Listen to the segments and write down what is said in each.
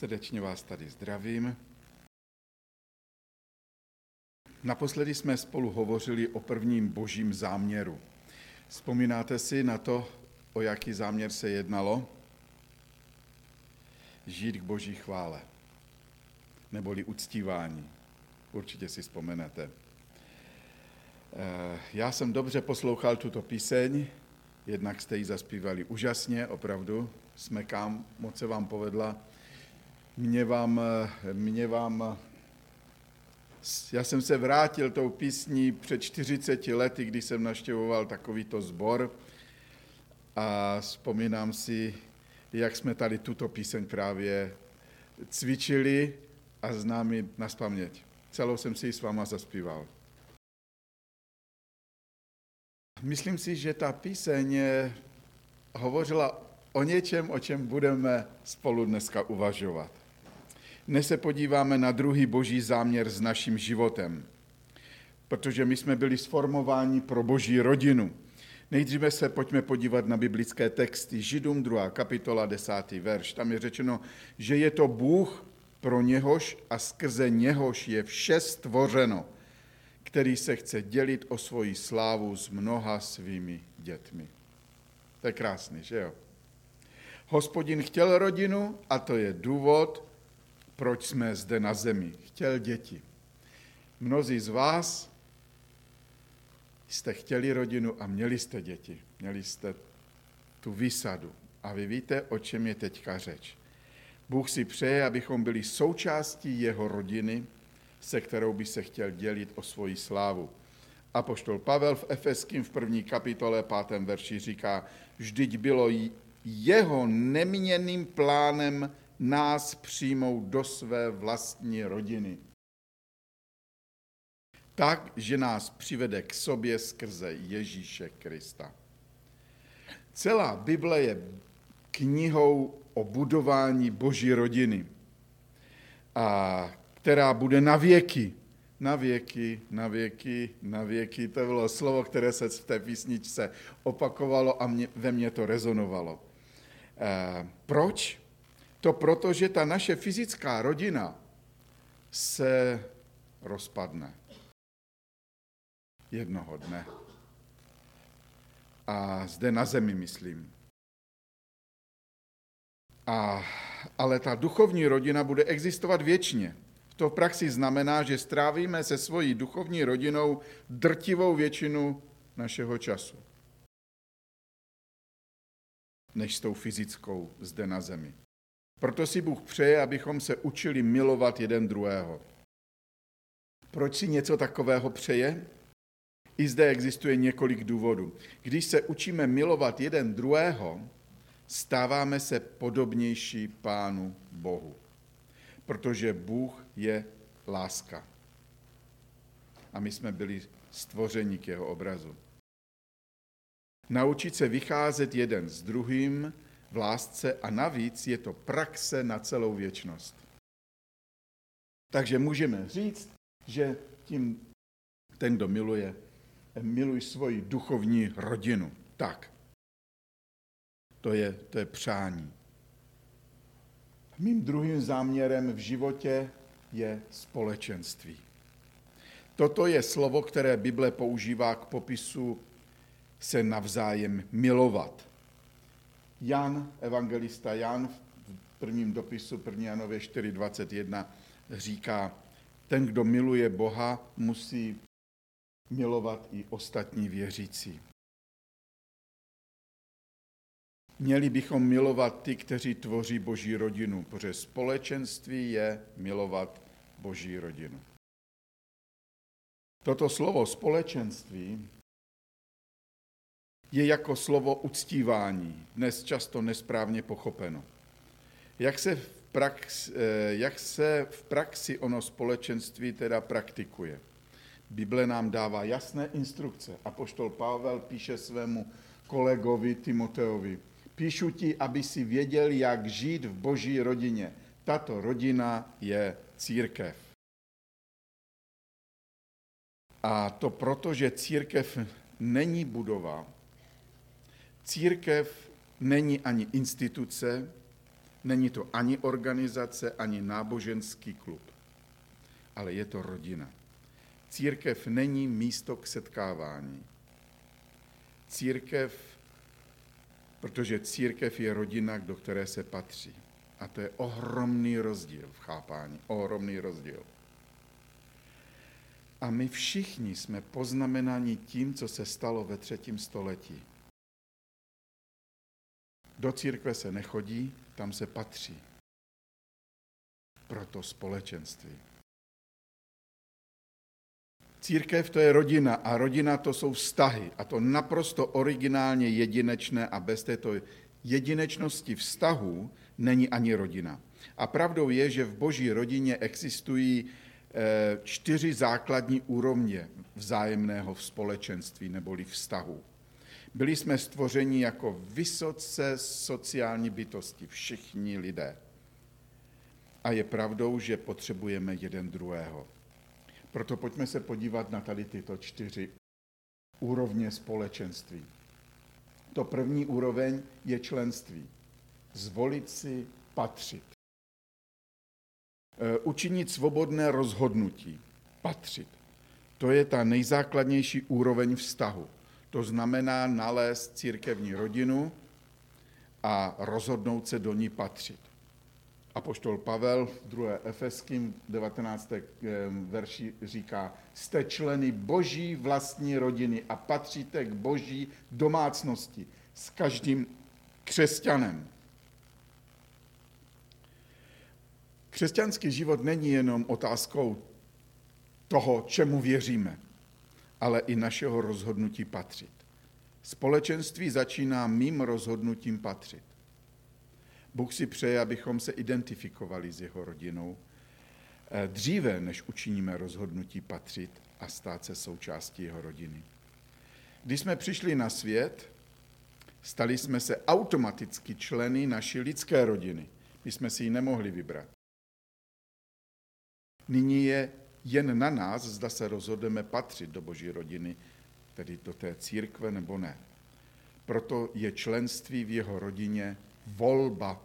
Srdečně vás tady zdravím. Naposledy jsme spolu hovořili o prvním božím záměru. Vzpomínáte si na to, o jaký záměr se jednalo? Žít k boží chvále, neboli uctívání. Určitě si vzpomenete. Já jsem dobře poslouchal tuto píseň, jednak jste ji zaspívali úžasně, opravdu, smekám, moc se vám povedla. Já jsem se vrátil tou písní před 40 lety, když jsem navštěvoval takovýto sbor a vzpomínám si, jak jsme tady tuto píseň právě cvičili a znám ji nazpaměť. Celou jsem si ji s váma zaspíval. Myslím si, že ta píseň hovořila o něčem, o čem budeme spolu dneska uvažovat. Dnes se podíváme na druhý boží záměr s naším životem, protože my jsme byli sformováni pro boží rodinu. Nejdříve se pojďme podívat na biblické texty. Židům 2. kapitola 10. verš. Tam je řečeno, že je to Bůh, pro něhož a skrze něhož je vše stvořeno, který se chce dělit o svoji slávu s mnoha svými dětmi. To je krásný, že jo? Hospodin chtěl rodinu a to je důvod, proč jsme zde na zemi. Chtěl děti. Mnozí z vás jste chtěli rodinu a měli jste děti. Měli jste tu výsadu. A vy víte, o čem je teďka řeč. Bůh si přeje, abychom byli součástí jeho rodiny, se kterou by se chtěl dělit o svoji slávu. Apoštol Pavel v Efeským v 1. kapitole 5. verši říká, vždyť bylo jeho neměnným plánem nás přijmout do své vlastní rodiny. Tak, že nás přivede k sobě skrze Ježíše Krista. Celá Bible je knihou o budování boží rodiny, a která bude na věky. Na věky, na věky, na věky. To bylo slovo, které se v té písničce opakovalo a ve mně to rezonovalo. Proč? To proto, že ta naše fyzická rodina se rozpadne. Jednoho dne. A zde na zemi, myslím. Ale ta duchovní rodina bude existovat věčně. To v praxi znamená, že strávíme se svojí duchovní rodinou drtivou většinu našeho času, než s tou fyzickou zde na zemi. Proto si Bůh přeje, abychom se učili milovat jeden druhého. Proč si něco takového přeje? I zde existuje několik důvodů. Když se učíme milovat jeden druhého, stáváme se podobnější Pánu Bohu. Protože Bůh je láska. A my jsme byli stvořeni k jeho obrazu. Naučit se vycházet jeden s druhým v lásce a navíc je to praxe na celou věčnost. Takže můžeme říct, že tím ten, kdo miluje, miluj svoji duchovní rodinu. Tak. To je přání. Mým druhým záměrem v životě je společenství. Toto je slovo, které Bible používá k popisu se navzájem milovat. Evangelista Jan v prvním dopisu 1. Janově 4.21 říká, ten, kdo miluje Boha, musí milovat i ostatní věřící. Měli bychom milovat ty, kteří tvoří boží rodinu, protože společenství je milovat boží rodinu. Toto slovo společenství je jako slovo uctívání, dnes často nesprávně pochopeno. Jak se v praxi ono společenství teda praktikuje? Bible nám dává jasné instrukce. Apoštol Pavel píše svému kolegovi Timoteovi, píšu ti, aby si věděl, jak žít v boží rodině. Tato rodina je církev. A to proto, že církev není budova, církev není ani instituce, Není to ani organizace, ani náboženský klub, ale je to rodina. Církev není místo k setkávání. Protože církev je rodina, do které se patří. A to je ohromný rozdíl v chápání, ohromný rozdíl. A my všichni jsme poznamenáni tím, co se stalo ve 3. století. Do církve se nechodí, tam se patří. Proto společenství. Církev to je rodina a rodina to jsou vztahy. A to naprosto originálně jedinečné a bez této jedinečnosti vztahů není ani rodina. A pravdou je, že v Boží rodině existují 4 základní úrovně vzájemného společenství neboli vztahu. Byli jsme stvořeni jako vysoce sociální bytosti, všichni lidé. A je pravdou, že potřebujeme jeden druhého. Proto pojďme se podívat na tady tyto 4 úrovně společenství. To první úroveň je členství. Zvolit si patřit. Učinit svobodné rozhodnutí. Patřit. To je ta nejzákladnější úroveň vztahu. To znamená nalézt církevní rodinu a rozhodnout se do ní patřit. Apoštol Pavel v 2. Efeským 19. verši říká, jste členy Boží vlastní rodiny a patříte k Boží domácnosti s každým křesťanem. Křesťanský život není jenom otázkou toho, čemu věříme, ale i našeho rozhodnutí patřit. Společenství začíná mým rozhodnutím patřit. Bůh si přeje, abychom se identifikovali s jeho rodinou dříve, než učiníme rozhodnutí patřit a stát se součástí jeho rodiny. Když jsme přišli na svět, stali jsme se automaticky členy naší lidské rodiny. My jsme si ji nemohli vybrat. Nyní je jen na nás, zda se rozhodneme patřit do Boží rodiny, tedy do té církve nebo ne. Proto je členství v jeho rodině volba.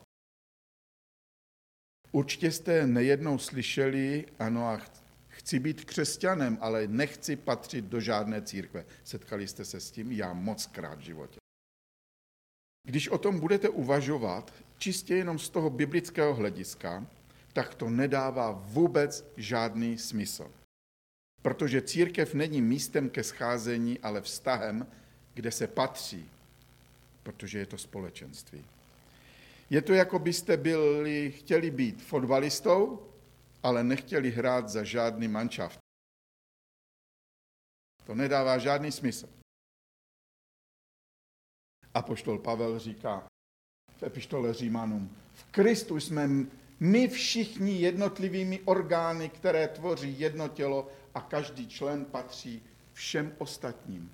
Určitě jste nejednou slyšeli, ano, a chci být křesťanem, ale nechci patřit do žádné církve. Setkali jste se s tím? Já mockrát v životě. Když o tom budete uvažovat, čistě jenom z toho biblického hlediska, tak to nedává vůbec žádný smysl. Protože církev není místem ke scházení, ale vztahem, kde se patří, protože je to společenství. Je to, jako byste chtěli být fotbalistou, ale nechtěli hrát za žádný manšaft. To nedává žádný smysl. Apoštol Pavel říká v epištole Římanům, v Kristu jsme my všichni jednotlivými orgány, které tvoří jedno tělo a každý člen patří všem ostatním.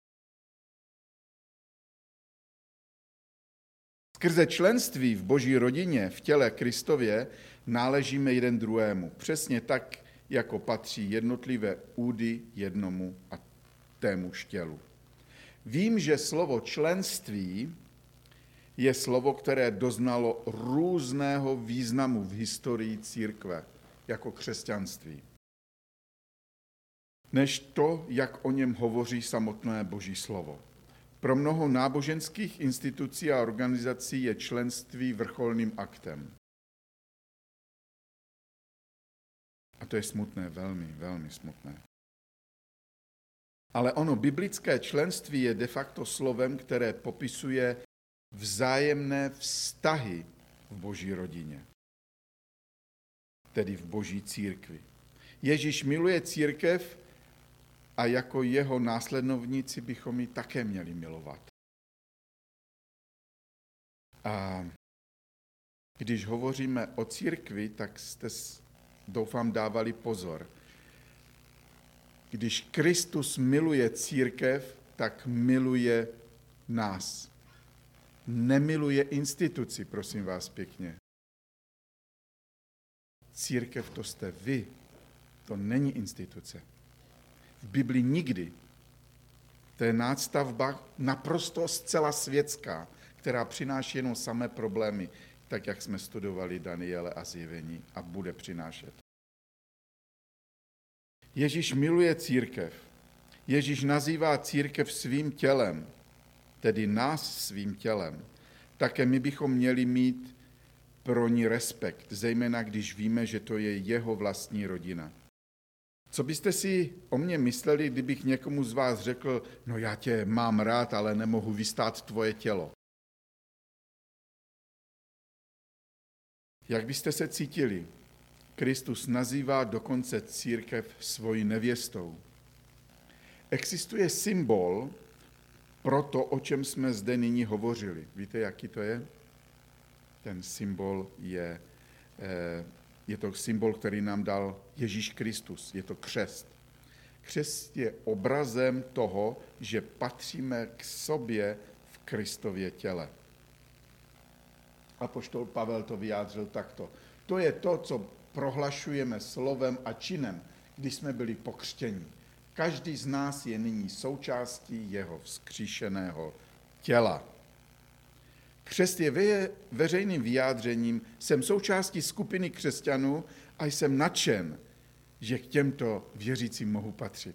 Skrze členství v Boží rodině, v těle Kristově, náležíme jeden druhému. Přesně tak, jako patří jednotlivé údy jednomu a témuž tělu. Vím, že slovo členství je slovo, které doznalo různého významu v historii církve, jako křesťanství, než to, jak o něm hovoří samotné Boží slovo. Pro mnoho náboženských institucí a organizací je členství vrcholným aktem. A to je smutné, velmi, velmi smutné. Ale ono biblické členství je de facto slovem, které popisuje vzájemné vztahy v Boží rodině, tedy v Boží církvi. Ježíš miluje církev a jako jeho následovníci bychom ji také měli milovat. A když hovoříme o církvi, tak jste, doufám, dávali pozor. Když Kristus miluje církev, tak miluje nás. Nemiluje instituci, prosím vás pěkně. Církev to jste vy, to není instituce. V Biblii nikdy. To je nástavba naprosto zcela světská, která přináší jenom samé problémy. tak jak jsme studovali Daniele a Zjevení, a bude přinášet. Ježíš miluje církev. Ježíš nazývá církev svým tělem, tedy nás svým tělem. Také my bychom měli mít pro ní respekt, zejména když víme, že to je jeho vlastní rodina. Co byste si o mě mysleli, kdybych někomu z vás řekl, no já tě mám rád, ale nemohu vystát tvoje tělo? Jak byste se cítili? Kristus nazývá dokonce církev svojí nevěstou. Existuje symbol pro to, o čem jsme zde nyní hovořili. Víte, jaký to je? Ten symbol je to symbol, který nám dal Ježíš Kristus. Je to křest. Křest je obrazem toho, že patříme k sobě v Kristově těle. Apoštol Pavel to vyjádřil takto. To je to, co prohlašujeme slovem a činem, když jsme byli pokřtěni. Každý z nás je nyní součástí jeho vzkříšeného těla. Křest je veřejným vyjádřením, jsem součástí skupiny křesťanů a jsem nadšen, že k těmto věřícím mohu patřit.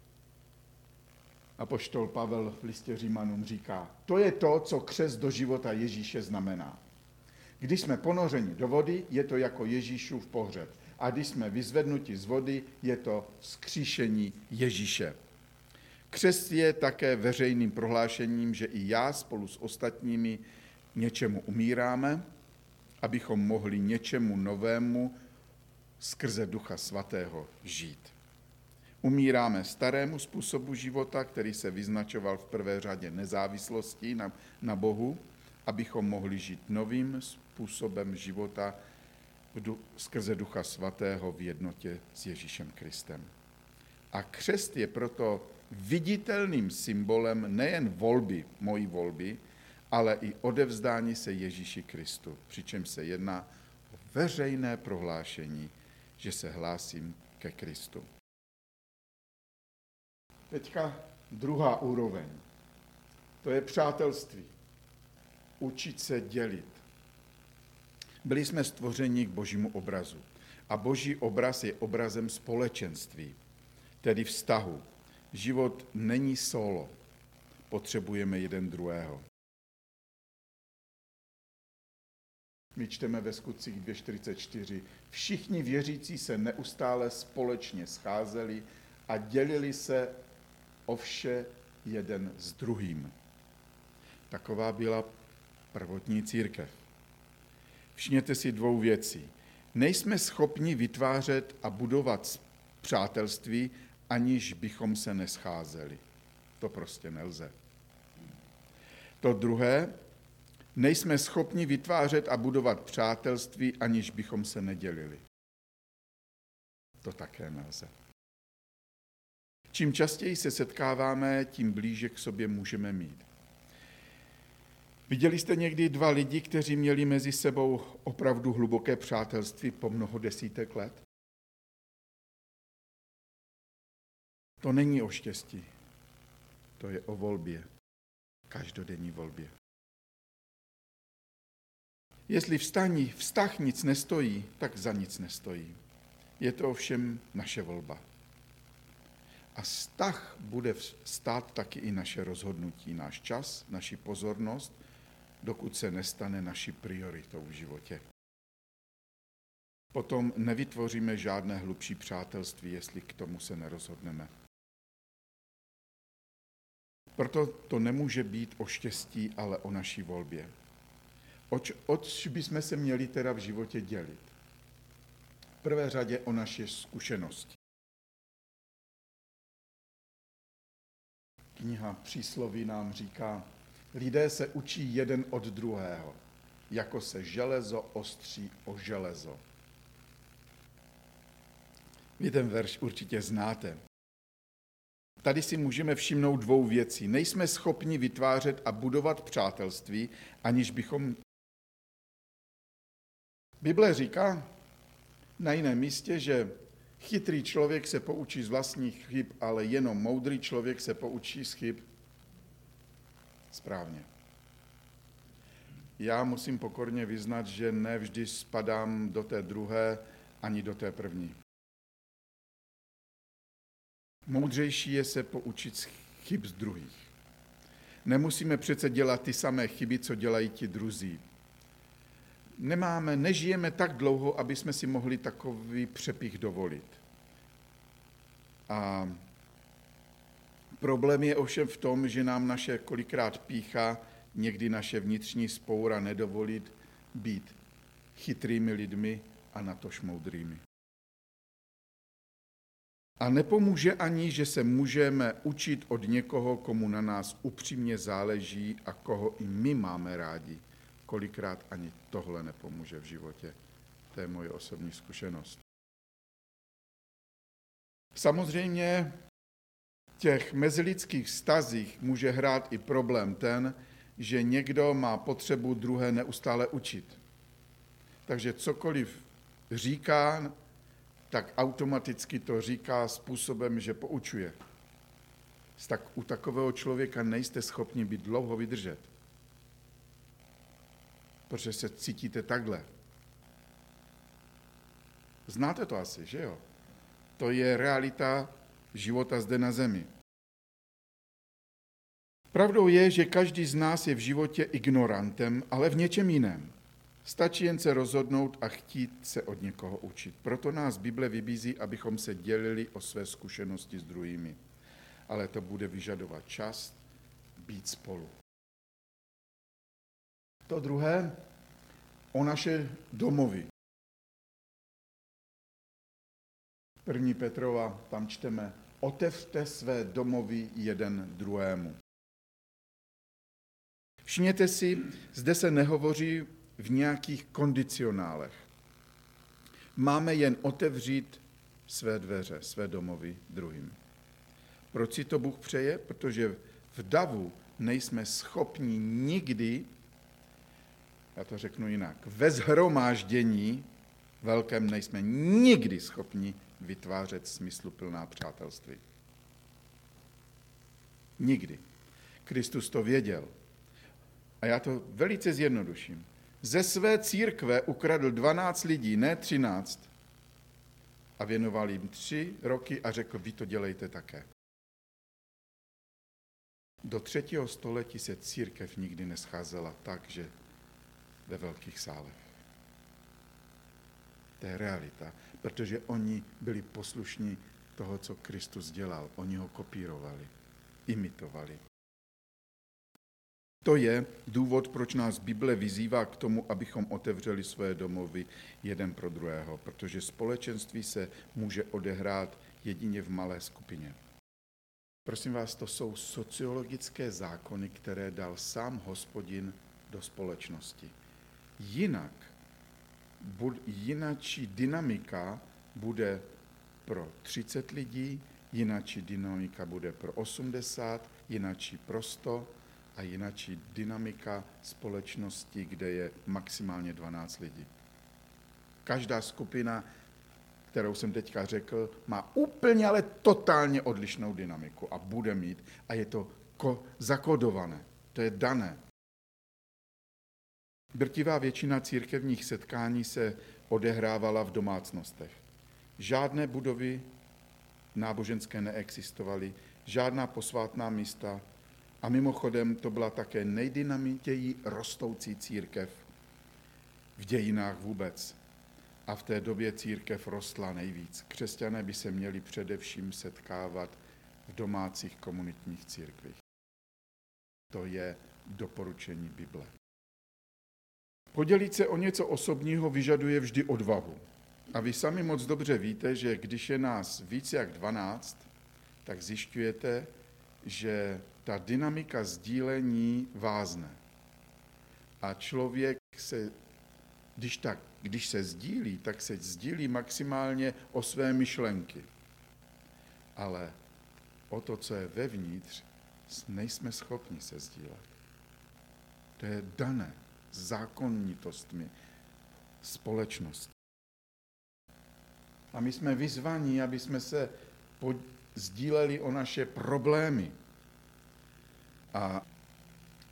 Apoštol Pavel v listě Římanům říká, to je to, co křest do života Ježíše znamená. Když jsme ponořeni do vody, je to jako Ježíšův pohřeb. A když jsme vyzvednuti z vody, je to vzkříšení Ježíše. Křest je také veřejným prohlášením, že i já spolu s ostatními něčemu umíráme, abychom mohli něčemu novému skrze Ducha Svatého žít. Umíráme starému způsobu života, který se vyznačoval v prvé řadě nezávislostí na Bohu, abychom mohli žít novým způsobem života skrze Ducha Svatého v jednotě s Ježíšem Kristem. A křest je proto viditelným symbolem nejen mojí volby, ale i odevzdání se Ježíši Kristu, přičemž se jedná o veřejné prohlášení, že se hlásím ke Kristu. Teďka druhá úroveň. To je přátelství. Učit se dělit. Byli jsme stvořeni k Božímu obrazu. A Boží obraz je obrazem společenství, tedy vztahu. Život není solo. Potřebujeme jeden druhého. My čteme ve Skutcích 2.44. Všichni věřící se neustále společně scházeli a dělili se o vše jeden s druhým. Taková byla prvotní církev. Všimněte si dvou věcí. Nejsme schopni vytvářet a budovat přátelství, aniž bychom se nescházeli. To prostě nelze. To druhé, nejsme schopni vytvářet a budovat přátelství, aniž bychom se nedělili. To také nelze. Čím častěji se setkáváme, tím blíže k sobě můžeme mít. Viděli jste někdy dva lidi, kteří měli mezi sebou opravdu hluboké přátelství po mnoho desítek let? To není o štěstí, to je o volbě, každodenní volbě. Jestli vztah nic nestojí, tak za nic nestojí. Je to ovšem naše volba. A vztah bude stát taky i naše rozhodnutí, náš čas, naši pozornost, dokud se nestane naší prioritou v životě. Potom nevytvoříme žádné hlubší přátelství, jestli k tomu se nerozhodneme. Proto to nemůže být o štěstí, ale o naší volbě. Oč bychom se měli teda v životě dělit? V prvé řadě o naše zkušenosti. Kniha Přísloví nám říká, lidé se učí jeden od druhého, jako se železo ostří o železo. Vy ten verš určitě znáte. Tady si můžeme všimnout dvou věcí. Nejsme schopni vytvářet a budovat přátelství, aniž bychom... Bible říká na jiném místě, že chytrý člověk se poučí z vlastních chyb, ale jenom moudrý člověk se poučí z chyb správně. já musím pokorně vyznat, že ne vždy spadám do té druhé ani do té první. Moudřejší je se poučit z chyb z druhých. Nemusíme přece dělat ty samé chyby, co dělají ti druzí. Nežijeme tak dlouho, aby jsme si mohli takový přepich dovolit. A problém je ovšem v tom, že nám naše kolikrát pýcha, někdy naše vnitřní spoura nedovolit být chytrými lidmi a natož moudrými. A nepomůže ani, že se můžeme učit od někoho, komu na nás upřímně záleží a koho i my máme rádi. Kolikrát ani tohle nepomůže v životě. To je moje osobní zkušenost. Samozřejmě v těch mezilidských vztazích může hrát i problém ten, že někdo má potřebu druhé neustále učit. Takže cokoliv říká, tak automaticky to říká způsobem, že poučuje. Tak u takového člověka nejste schopni být dlouho vydržet. Protože se cítíte takhle. Znáte to asi, že jo? To je realita života zde na zemi. Pravdou je, že každý z nás je v životě ignorantem, ale v něčem jiném. Stačí jen se rozhodnout a chtít se od někoho učit. Proto nás Bible vybízí, abychom se dělili o své zkušenosti s druhými. Ale to bude vyžadovat čas být spolu. To druhé, o naše domovy. 1. Petrova, tam čteme, otevřte své domovy jeden druhému. Všimněte si, zde se nehovoří v nějakých kondicionálech. Máme jen otevřít své dveře, své domovy druhým. Proč si to Bůh přeje? Protože v davu nejsme schopni nikdy, já to řeknu jinak, ve shromáždění velkém nejsme nikdy schopni vytvářet smysluplná přátelství. Nikdy. Kristus to věděl. A já to velice zjednoduším. Ze své církve ukradl 12 lidí, ne 13. A věnoval jim 3 roky a řekl, vy to dělejte také. Do 3. století se církev nikdy nescházela tak, že ve velkých sálech. To je realita, protože oni byli poslušní toho, co Kristus dělal. Oni ho kopírovali, imitovali. To je důvod, proč nás Bible vyzývá k tomu, abychom otevřeli své domovy jeden pro druhého, protože společenství se může odehrát jedině v malé skupině. Prosím vás, to jsou sociologické zákony, které dal sám Hospodin do společnosti. Jinačí dynamika bude pro 30 lidí, jinačí dynamika bude pro 80, jinačí pro 100 a jinačí dynamika společnosti, kde je maximálně 12 lidí. Každá skupina, kterou jsem teďka řekl, má úplně, ale totálně odlišnou dynamiku a bude mít a je to zakodované, to je dané. Drtivá většina církevních setkání se odehrávala v domácnostech. Žádné budovy náboženské neexistovaly, žádná posvátná místa a mimochodem to byla také nejdynamitěji rostoucí církev v dějinách vůbec. A v té době církev rostla nejvíc. Křesťané by se měli především setkávat v domácích komunitních církvích. To je doporučení Bible. Podělit se o něco osobního vyžaduje vždy odvahu. A vy sami moc dobře víte, že když je nás více jak 12, tak zjišťujete, že ta dynamika sdílení vázne. A člověk se, když se sdílí, tak se sdílí maximálně o své myšlenky. Ale o to, co je vevnitř, nejsme schopni se sdílet. To je dané zákonitostmi společnosti. A my jsme vyzvaní, aby jsme se sdíleli o naše problémy. A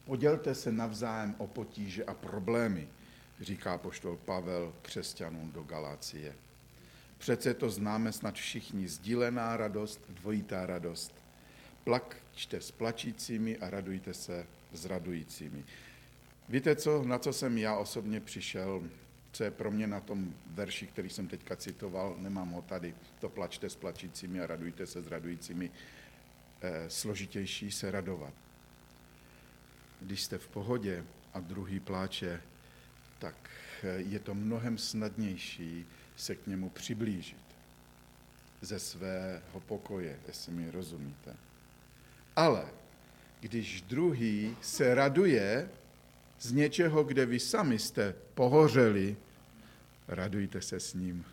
Podělte se navzájem o potíže a problémy, říká apoštol Pavel křesťanům do Galácie. Přece to známe snad všichni, sdílená radost, dvojitá radost. Plačte s plačícími a radujte se s radujícími. Víte, na co jsem já osobně přišel, co je pro mě na tom verši, který jsem teďka citoval, nemám ho tady, to plačte s plačícími a radujte se s radujícími, složitější se radovat. Když jste v pohodě a druhý pláče, tak je to mnohem snadnější se k němu přiblížit ze svého pokoje, jestli mi rozumíte. Ale když druhý se raduje z něčeho, kde vy sami jste pohořeli, radujte se s ním.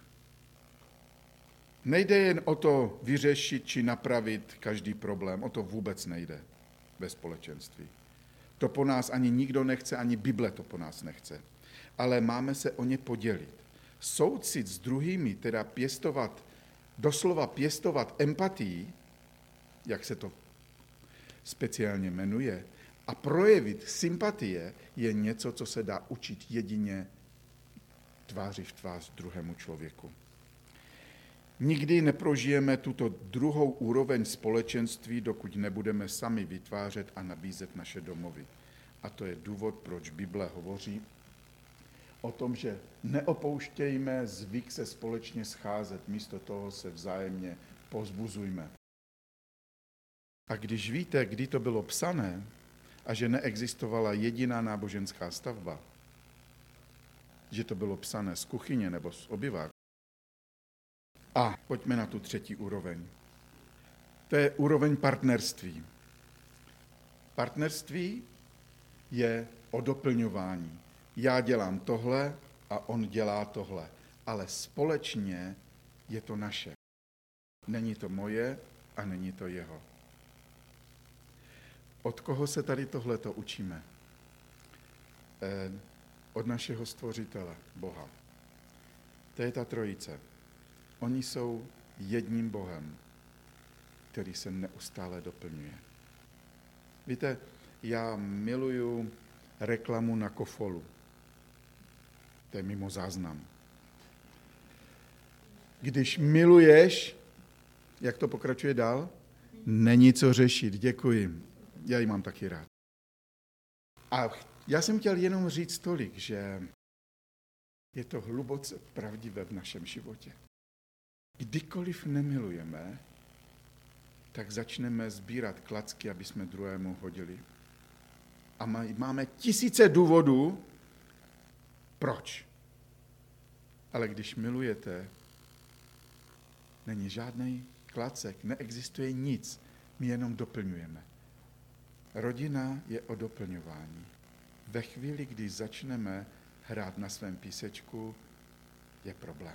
Nejde jen o to vyřešit či napravit každý problém, o to vůbec nejde ve společenství. To po nás ani nikdo nechce, ani Bible to po nás nechce. Ale máme se o ně podělit. Soucit s druhými, teda doslova pěstovat empatii, jak se to speciálně jmenuje, a projevit sympatie je něco, co se dá učit jedině tváří v tvář druhému člověku. Nikdy neprožijeme tuto druhou úroveň společenství, dokud nebudeme sami vytvářet a nabízet naše domovy. A to je důvod, proč Bible hovoří o tom, že neopouštějme zvyk se společně scházet, místo toho se vzájemně povzbuzujme. A když víte, kdy to bylo psané a že neexistovala jediná náboženská stavba, že to bylo psané z kuchyně nebo z obyváku. A pojďme na tu třetí úroveň. To je úroveň partnerství. Partnerství je o doplňování. Já dělám tohle a on dělá tohle, ale společně je to naše. Není to moje a není to jeho. Od koho se tady tohleto učíme? Od našeho stvořitele, Boha. To je ta trojice. Oni jsou jedním Bohem, který se neustále doplňuje. Víte, já miluju reklamu na Kofolu. To je mimo záznam. Když miluješ, jak to pokračuje dál? Není co řešit, děkuji. Já ji mám taky rád. A já jsem chtěl jenom říct tolik, že je to hluboce pravdivé v našem životě. Kdykoliv nemilujeme, tak začneme sbírat klacky, aby jsme druhému hodili. A máme tisíce důvodů, proč. Ale když milujete, není žádný klacek, neexistuje nic, my jenom doplňujeme. Rodina je o doplňování. Ve chvíli, kdy začneme hrát na svém písečku, je problém.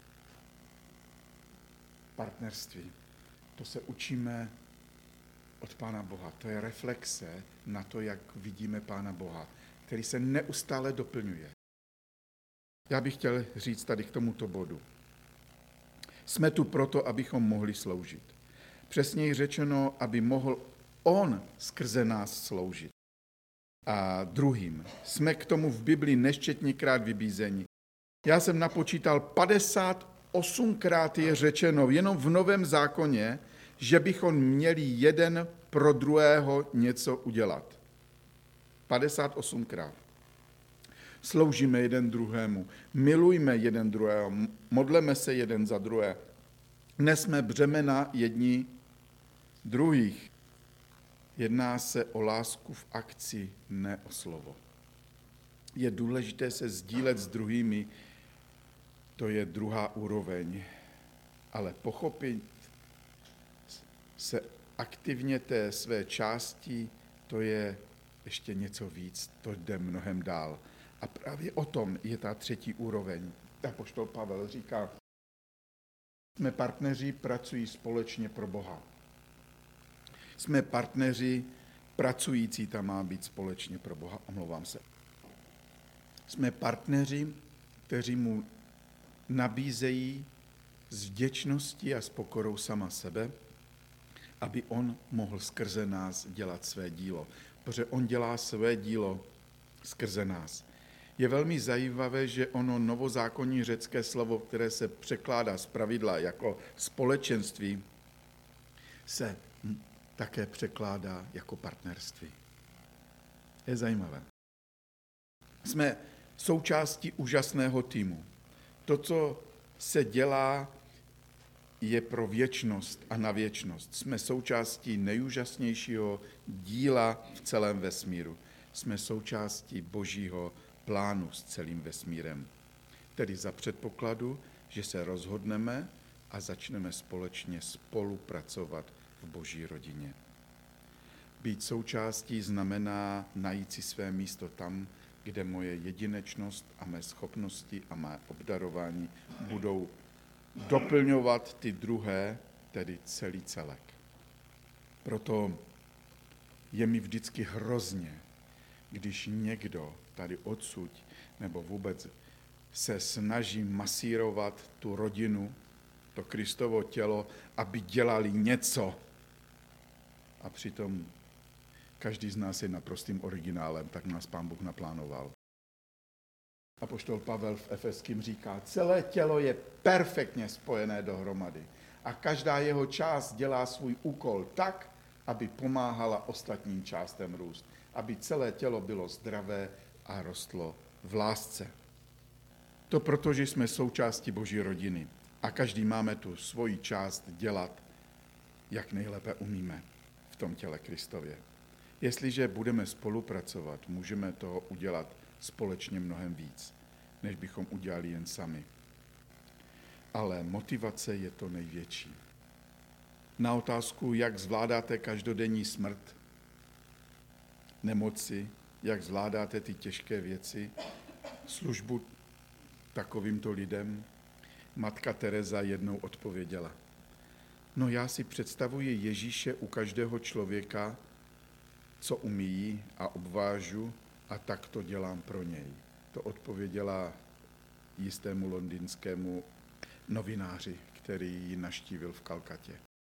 Partnerství. To se učíme od Pána Boha. To je reflexe na to, jak vidíme Pána Boha, který se neustále doplňuje. Já bych chtěl říct tady k tomuto bodu. Jsme tu proto, abychom mohli sloužit. Přesněji řečeno, aby mohl on skrze nás sloužit. A druhým. Jsme k tomu v Biblii nesčetněkrát vybízeni. Já jsem napočítal 58krát je řečeno jenom v Novém zákoně, že bychom měli jeden pro druhého něco udělat. 58krát. Sloužíme jeden druhému, milujme jeden druhého, modleme se jeden za druhé. Nesme břemena jedni druhých. Jedná se o lásku v akci, ne o slovo. Je důležité se sdílet s druhými, to je druhá úroveň, ale pochopit se aktivně té své části, to je ještě něco víc, to jde mnohem dál. A právě o tom je ta třetí úroveň. Apoštol Pavel říká, jsme partneři, pracují společně pro Boha. Jsme partneři, pracující tam má být společně pro Boha, omlouvám se. Jsme partneři, kteří mu nabízejí s vděčností a s pokorou sama sebe, aby on mohl skrze nás dělat své dílo. protože on dělá své dílo skrze nás. Je velmi zajímavé, že ono novozákonní řecké slovo, které se překládá zpravidla jako společenství, se také překládá jako partnerství. Je zajímavé. Jsme součástí úžasného týmu. To, co se dělá, je pro věčnost a na věčnost. Jsme součástí nejúžasnějšího díla v celém vesmíru. Jsme součástí Božího plánu s celým vesmírem. Tedy za předpokladu, že se rozhodneme a začneme společně spolupracovat v Boží rodině. Být součástí znamená najít si své místo tam, kde moje jedinečnost a mé schopnosti a mé obdarování budou doplňovat ty druhé, tedy celý celek. Proto je mi vždycky hrozně, když někdo tady odsud nebo vůbec se snaží masírovat tu rodinu, to Kristovo tělo, aby dělali něco. A přitom každý z nás je naprostým originálem, tak nás Pán Bůh naplánoval. Apoštol Pavel v Efeským říká, celé tělo je perfektně spojené dohromady a každá jeho část dělá svůj úkol tak, aby pomáhala ostatním částem růst, aby celé tělo bylo zdravé a rostlo v lásce. To proto, že jsme součástí Boží rodiny a každý máme tu svoji část dělat, jak nejlépe umíme v tom těle Kristově. Jestliže budeme spolupracovat, můžeme toho udělat společně mnohem víc, než bychom udělali jen sami. Ale motivace je to největší. Na otázku, jak zvládáte každodenní smrt, nemoci, jak zvládáte ty těžké věci, službu takovýmto lidem, matka Teresa jednou odpověděla. No já si představuji Ježíše u každého člověka, co umí a obvážu a tak to dělám pro něj. To odpověděla jistému londýnskému novináři, který ji navštívil v Kalkatě.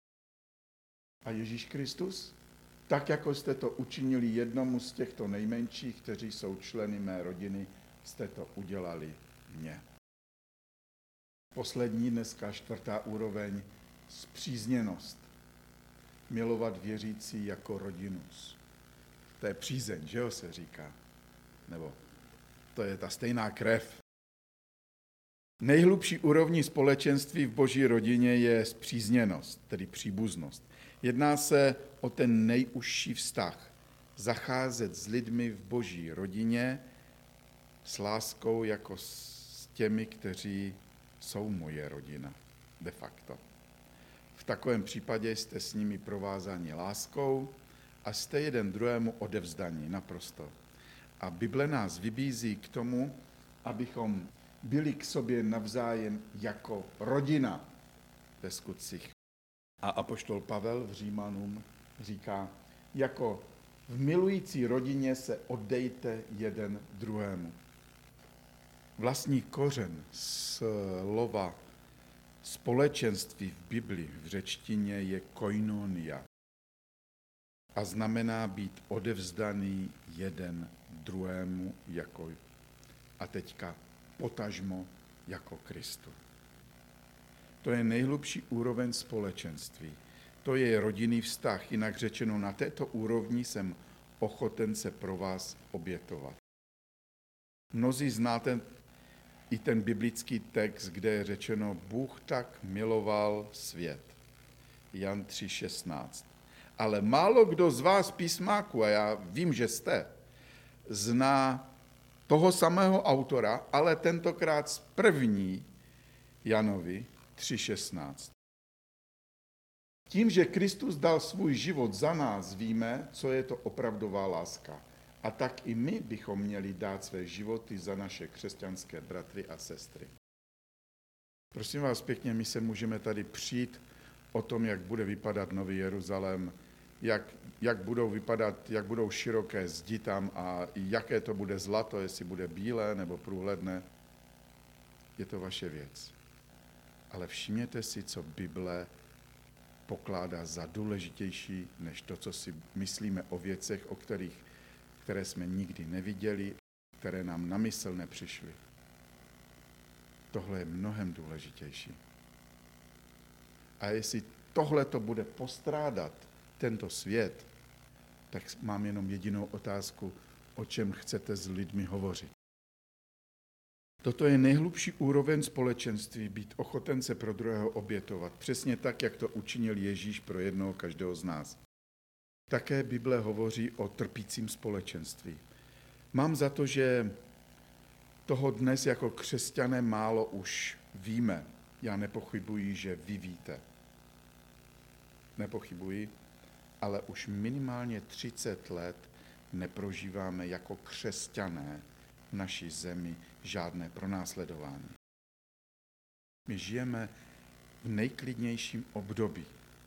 A Ježíš Kristus, tak jako jste to učinili jednomu z těchto nejmenších, kteří jsou členy mé rodiny, jste to udělali mně. Poslední dneska 4. úroveň, spřízněnost. Milovat věřící jako rodinu. To je přízeň, že jo, se říká. Nebo to je ta stejná krev. Nejhlubší úrovní společenství v Boží rodině je spřízněnost, tedy příbuznost. Jedná se o ten nejužší vztah. Zacházet s lidmi v Boží rodině s láskou jako s těmi, kteří jsou moje rodina, de facto. V takovém případě jste s nimi provázáni láskou a jste jeden druhému odevzdaní naprosto. A Bible nás vybízí k tomu, abychom byli k sobě navzájem jako rodina ve skutcích. A apoštol Pavel v Římanům říká, jako v milující rodině se oddejte jeden druhému. Vlastní kořen slova společenství v Bibli v řečtině je koinonia a znamená být odevzdaný jeden druhému jako a teďka potažmo jako Kristu. To je nejhlubší úroveň společenství. To je rodinný vztah, jinak řečeno, na této úrovni jsem ochoten se pro vás obětovat. Mnozí znáte i ten biblický text, kde je řečeno, Bůh tak miloval svět. Jan 3,16. Ale málo kdo z vás písmáků, a já vím, že jste, zná toho samého autora, ale tentokrát z první Janovi 3,16. Tím, že Kristus dal svůj život za nás, víme, co je to opravdová láska. A tak i my bychom měli dát své životy za naše křesťanské bratry a sestry. Prosím vás pěkně, my se můžeme tady přijít o tom, jak bude vypadat Nový Jeruzalém, jak budou široké zdi tam a jaké to bude zlato, jestli bude bílé nebo průhledné. Je to vaše věc. Ale všimněte si, co Bible pokládá za důležitější než to, co si myslíme o věcech, které jsme nikdy neviděli, které nám na mysl nepřišly. Tohle je mnohem důležitější. A jestli tohle to bude postrádat tento svět, tak mám jenom jedinou otázku, o čem chcete s lidmi hovořit. Toto je nejhlubší úroveň společenství, být ochoten se pro druhého obětovat, přesně tak, jak to učinil Ježíš pro jednoho každého z nás. Také Bible hovoří o trpícím společenství. Mám za to, že toho dnes jako křesťané málo už víme. Já nepochybuji, že vy víte. Nepochybuji, ale už minimálně 30 let neprožíváme jako křesťané v naší zemi žádné pronásledování. My žijeme v nejklidnějším období.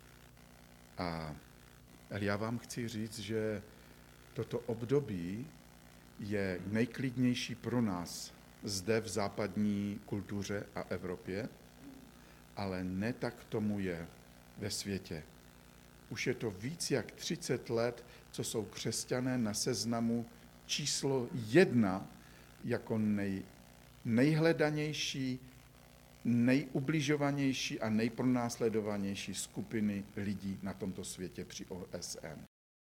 A já vám chci říct, že toto období je nejklidnější pro nás zde v západní kultuře a Evropě, ale ne tak tomu je ve světě. Už je to víc jak 30 let, co jsou křesťané na seznamu číslo 1 jako nejhledanější, nejubližovanější a nejpronásledovanější skupiny lidí na tomto světě při OSN.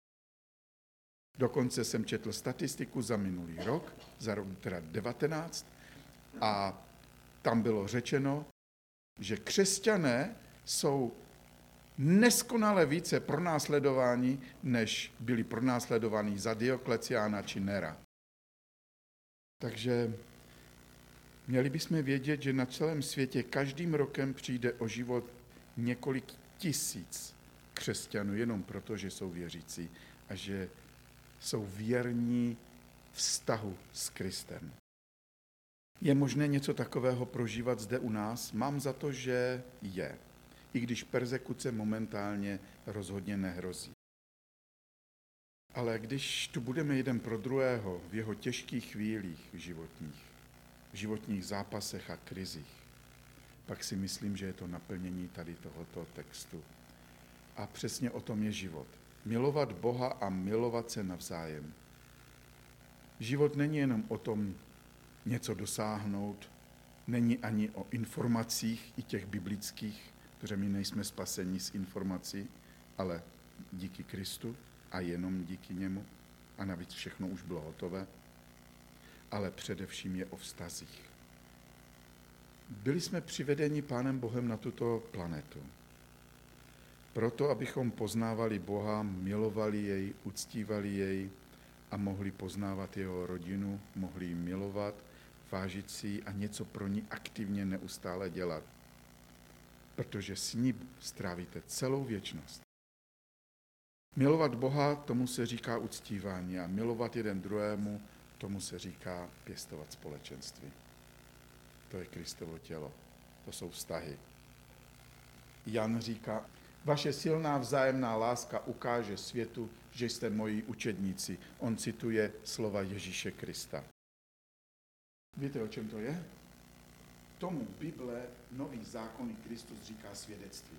Dokonce jsem četl statistiku za minulý rok, za rok 19, a tam bylo řečeno, že křesťané jsou neskonale více pronásledováni, než byli pronásledováni za Diokleciána či Nera. Takže měli bychom vědět, že na celém světě každým rokem přijde o život několik tisíc křesťanů, jenom proto, že jsou věřící a že jsou věrní vztahu s Kristem. Je možné něco takového prožívat zde u nás? Mám za to, že je, i když perzekuce momentálně rozhodně nehrozí. Ale když tu budeme jeden pro druhého v jeho těžkých chvílích životních zápasech a krizích, pak si myslím, že je to naplnění tady tohoto textu. A přesně o tom je život. Milovat Boha a milovat se navzájem. Život není jenom o tom něco dosáhnout, není ani o informacích, i těch biblických, protože my nejsme spaseni z informací, ale díky Kristu a jenom díky němu. A navíc všechno už bylo hotové. Ale především je o vztazích. Byli jsme přivedeni Pánem Bohem na tuto planetu. Proto, abychom poznávali Boha, milovali jej, uctívali jej a mohli poznávat jeho rodinu, mohli ji milovat, vážit si ji a něco pro ní aktivně neustále dělat. Protože s ní strávíte celou věčnost. Milovat Boha, tomu se říká uctívání, a milovat jeden druhému, tomu se říká pěstovat společenství. To je Kristovo tělo, to jsou vztahy. Jan říká, vaše silná vzájemná láska ukáže světu, že jste moji učedníci. On cituje slova Ježíše Krista. Víte, o čem to je? Tomu Bible, Nový zákon i Kristus říká svědectví.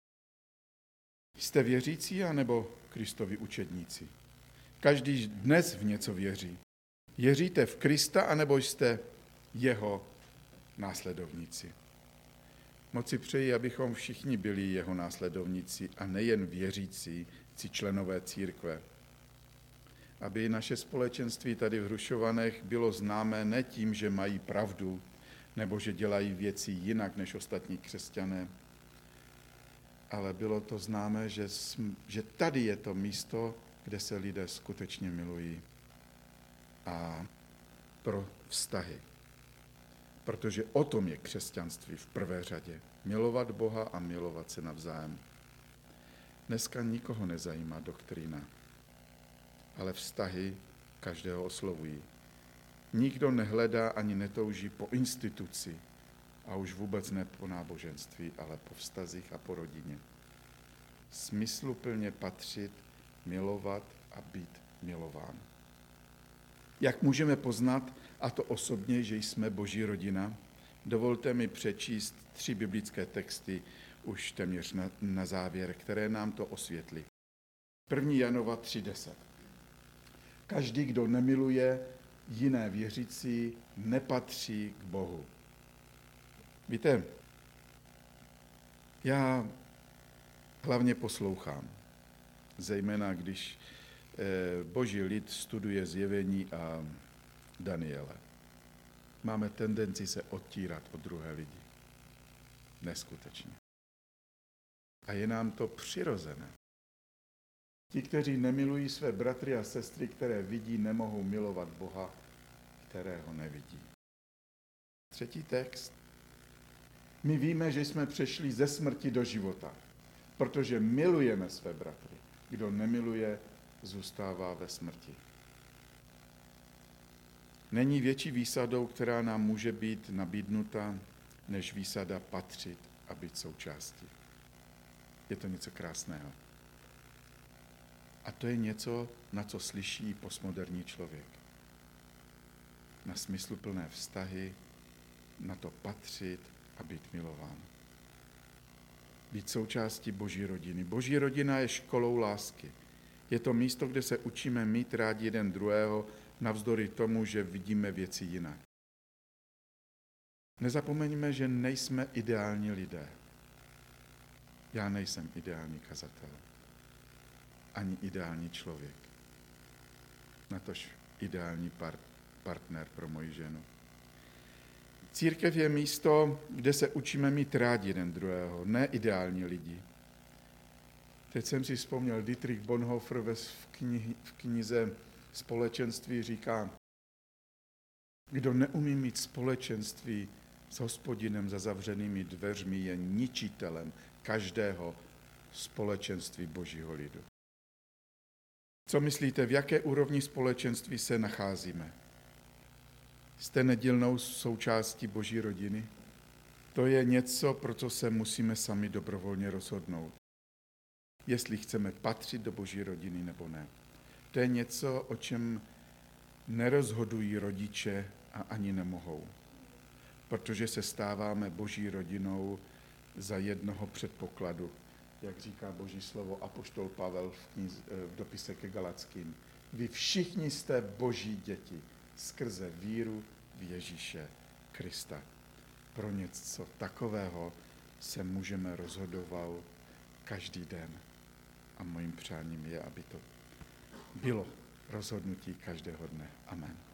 Jste věřící, anebo Kristovi učedníci? Každý dnes v něco věří. Věříte v Krista, anebo jste jeho následovníci? Moc si přeji, abychom všichni byli jeho následovníci a nejen věřící, či členové církve. Aby naše společenství tady v Hrušovanech bylo známé ne tím, že mají pravdu, nebo že dělají věci jinak než ostatní křesťané, ale bylo to známé, že tady je to místo, kde se lidé skutečně milují a pro vztahy. Protože o tom je křesťanství v prvé řadě. Milovat Boha a milovat se navzájem. Dneska nikoho nezajímá doktrína, ale vztahy každého oslovují. Nikdo nehledá ani netouží po instituci a už vůbec ne po náboženství, ale po vztazích a po rodině. Smysluplně patřit, milovat a být milován. Jak můžeme poznat, a to osobně, že jsme Boží rodina? Dovolte mi přečíst 3 biblické texty. už téměř na závěr, které nám to osvětlí. 1. Janova 3:10. Každý, kdo nemiluje jiné věřící, nepatří k Bohu. Víte, já hlavně poslouchám, zejména když Boží lid studuje Zjevení a Daniele. Máme tendenci se odtírat od druhé lidi. Neskutečně. A je nám to přirozené. Ti, kteří nemilují své bratry a sestry, které vidí, nemohou milovat Boha, kterého nevidí. 3. text. My víme, že jsme přešli ze smrti do života, protože milujeme své bratry. Kdo nemiluje, zůstává ve smrti. Není větší výsadou, která nám může být nabídnuta, než výsada patřit a být součástí. Je to něco krásného. A to je něco, na co slyší postmoderní člověk. Na smysluplné vztahy, na to patřit a být milován. Být součástí Boží rodiny. Boží rodina je školou lásky. Je to místo, kde se učíme mít rádi jeden druhého, navzdory tomu, že vidíme věci jinak. Nezapomeňme, že nejsme ideální lidé. Já nejsem ideální kazatel. Ani ideální člověk. Natož ideální partner pro moji ženu. Církev je místo, kde se učíme mít rádi jeden druhého, ne ideální lidi. Teď jsem si vzpomněl, Dietrich Bonhoeffer v knize Společenství říká, kdo neumí mít společenství s Hospodinem za zavřenými dveřmi, je ničitelem každého společenství Božího lidu. Co myslíte, v jaké úrovni společenství se nacházíme? Jste nedílnou součástí Boží rodiny? To je něco, pro co se musíme sami dobrovolně rozhodnout. Jestli chceme patřit do Boží rodiny nebo ne. To je něco, o čem nerozhodují rodiče a ani nemohou. Protože se stáváme Boží rodinou za jednoho předpokladu, jak říká Boží slovo apoštol Pavel v dopise ke Galackým. Vy všichni jste Boží děti skrze víru v Ježíše Krista. Pro něco takového se můžeme rozhodovat každý den. A mojím přáním je, aby to bylo rozhodnutí každého dne. Amen.